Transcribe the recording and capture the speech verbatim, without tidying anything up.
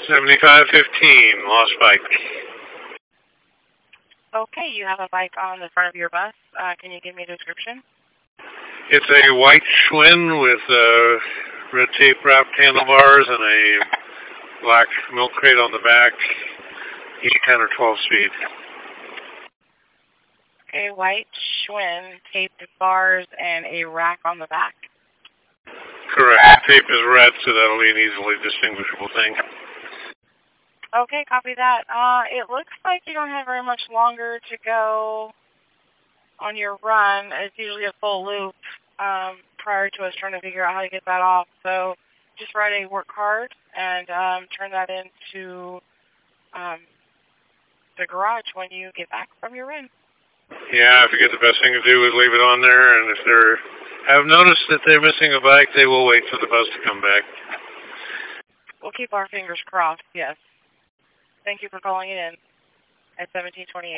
seventy-five fifteen, lost bike. Okay, you have a bike on the front of your bus. Uh, can you give me a description? It's a white Schwinn with uh, red tape wrapped handlebars and a black milk crate on the back, eight, ten, or twelve speed. Okay, white Schwinn, taped bars, and a rack on the back. Correct. Tape is red, so that'll be an easily distinguishable thing. Okay, copy that. Uh, it looks like you don't have very much longer to go on your run. It's usually a full loop um, prior to us trying to figure out how to get that off. So just write a work card and um, turn that into um, the garage when you get back from your run. Yeah, I figured the best thing to do is leave it on there, and if they have noticed that they're missing a bike, they will wait for the bus to come back. We'll keep our fingers crossed, yes. Thank you for calling in at seventeen twenty-eight.